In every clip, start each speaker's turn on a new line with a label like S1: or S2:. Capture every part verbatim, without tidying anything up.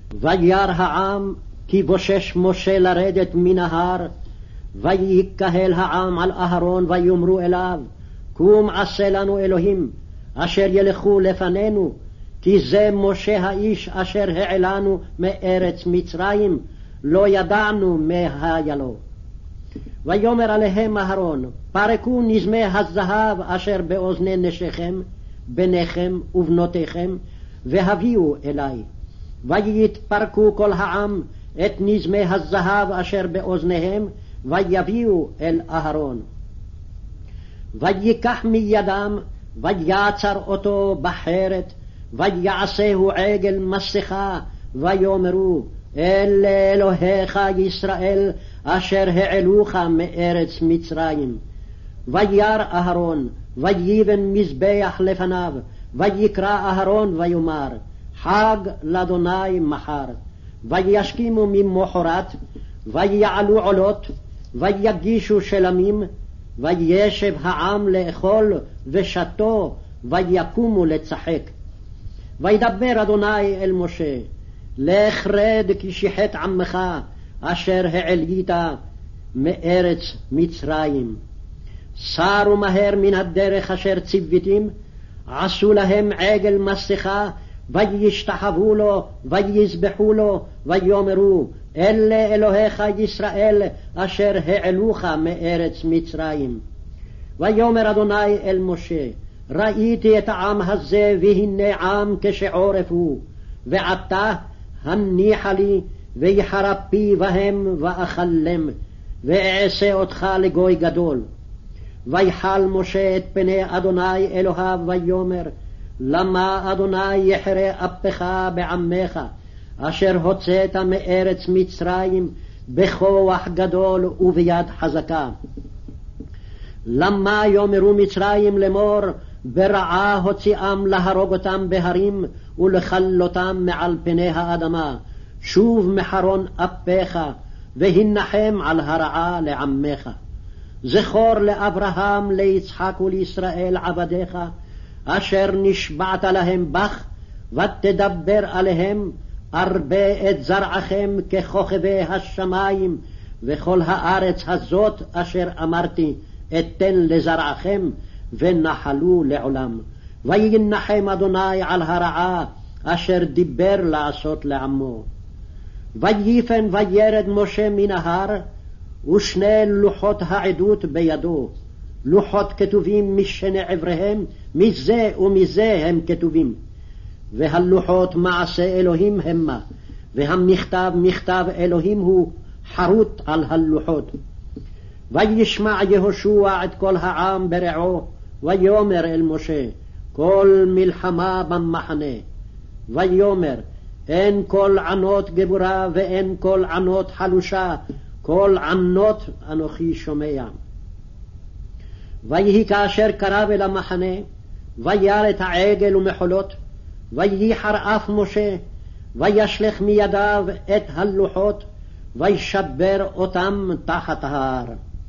S1: וירא העם כי בושש משה לרדת מן ההר, ויקהל העם על אהרון ויאמרו אליו, קום עשה לנו אלוהים אשר ילכו לפנינו, כי זה משה האיש אשר העלנו מארץ מצרים, לא ידענו מה היה לו. ויאמר עליהם אהרון, פרקו נזמי הזהב אשר באוזני נשיכם, בניכם ובנותיכם, והביאו אלי. ויתפרקו כל העם את נזמי הזהב אשר באוזניהם, ויביאו אל אהרון. ויקח מידם, ויעצר אותו בחרת, ויעשהו עגל מסכה, ויאמרו, אלה אלוהיך ישראל, אשר העלוך מארץ מצרים. וירא אהרון, ויבן מזבח לפניו, ויקרא אהרון ויאמר, חג לאדוני מחר. וישכימו ממחרת, ויעלו עולות, ויגישו שלמים, וישב העם לאכול ושתו, ויקומו לצחק. וידבר אדוני אל משה, לך רד כי שיחת עמך, אשר העלית מארץ מצרים. סרו מהר מן הדרך אשר ציוויתים, עשו להם עגל מסכה, וישתחוו לו, ויזבחו לו, ויאמרו, אלה אלוהיך ישראל, אשר העלוך מארץ מצרים. ויאמר אדוני אל משה, ראיתי את העם הזה, והנה עם כשעורף הוא, ועתה הניחה לי, ויחרפי בהם ואכלם, ואעשה אותך לגוי גדול. ויחל משה את פני אדוני אלוהיו, ויאמר, למה אדוני יחרה אפך בעמך, אשר הוצאת מארץ מצרים בכוח גדול וביד חזקה? למה יאמרו מצרים לאמור, ברעה הוציאם להרוג אותם בהרים ולכלותם מעל פני האדמה? שוב מחרון אפיך, והנחם על הרעה לעמך. זכור לאברהם, ליצחק ולישראל עבדיך, אשר נשבעת להם בך, ותדבר עליהם, ארבה את זרעכם ככוכבי השמיים, וכל הארץ הזאת אשר אמרתי אתן לזרעכם, ונחלו לעולם. וינחם אדוני על הרעה אשר דיבר לעשות לעמו. ויפן וירד משה מן ההר, ושני לוחות העדות בידו, לוחות כתובים משני עבריהם, מזה ומזה הם כתובים. והלוחות מעשה אלוהים המה, והמכתב מכתב אלוהים הוא, חרוט על הלוחות. וישמע יהושע את כל העם ברעו, ויאמר אל משה, כל מלחמה במחנה. ויאמר, אין כל ענות גבורה ואין כל ענות חלושה, כל ענות אנוכי שומע. ויהי כאשר קרב אל המחנה, וירא את העגל ומחולות, וייחר אף משה, וישלך מידיו את הלוחות, וישבר אותם תחת ההר.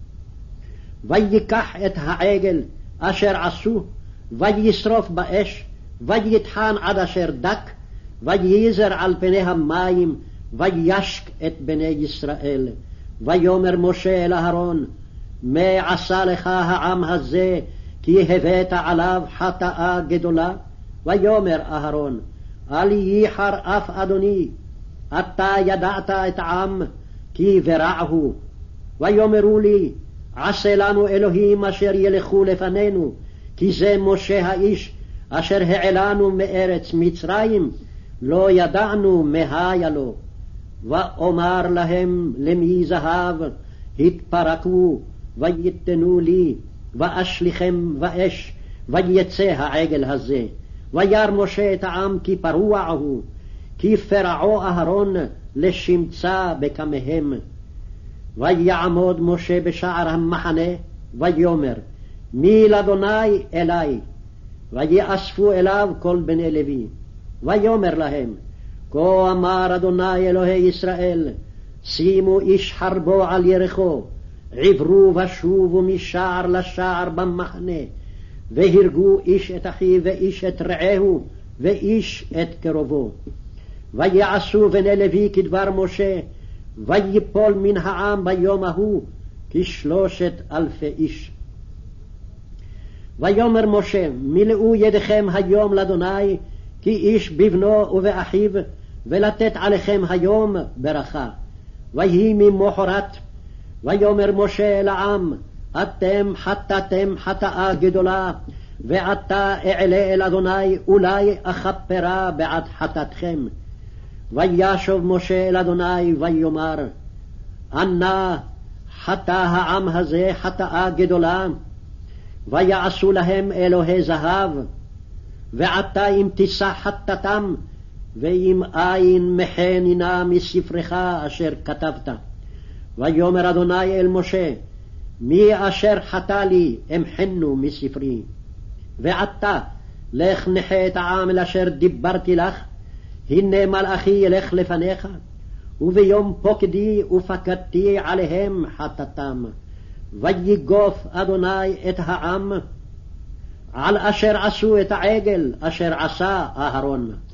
S1: ויקח את העגל אשר עשו, וישרוף באש, ויטחן עד אשר דק, וייזר על פני המים, וישק את בני ישראל. ויאמר משה אל אהרון, מה עשה לך העם הזה, כי הבאת עליו חטאה גדולה? ויאמר אהרון, אל ייחר אף אדוני, אתה ידעת את העם, כי ורע הוא. ויאמרו לי, עשה לנו אלוהים אשר ילכו לפנינו, כי זה משה האיש אשר העלנו מארץ מצרים, לא ידענו מה היה לו. ואומר להם, למי זהב, התפרקו ויתנו לי, ואשליכם באש, ויצא העגל הזה. וירא משה את העם כי פרוע הוא, כי פרעו אהרון לשמצה בקמיהם. ויעמוד משה בשער המחנה, ויאמר, מי לאדוני אלי? ויאספו אליו כל בני לוי. ויאמר להם, כה אמר אדוני אלוהי ישראל, שימו איש חרבו על ירחו, עברו ושובו משער לשער במחנה, והרגו איש את אחיו ואיש את רעהו ואיש את קרובו. ויעשו בני לוי כדבר משה, ויפול מן העם ביום ההוא כשלושת אלפי איש. ויאמר משה, מילאו ידיכם היום לאדוני, כי איש בבנו ובאחיו, ולתת עליכם היום ברכה. ויהי ממחרת, ויאמר משה אל העם, אתם חטאתם חטאה גדולה, ועתה אעלה אל אדוני, אולי אכפרה בעד חטאתכם. וישוב משה אל אדוני ויאמר, אנא חטא העם הזה חטאה גדולה, ויעשו להם אלוהי זהב, ועתה אם תישא חטאתם, ואם אין מחן נא מספרך אשר כתבת. ויאמר אדוני אל משה, מי אשר חטא לי אמחנו מספרי. ועתה לך נחה את העם אל אשר דיברתי לך, הנה מלאכי ילך לפניך, וביום פוקדי ופקדתי עליהם חטאתם. ויגוף אדוני את העם על אשר עשו את העגל אשר עשה אהרון.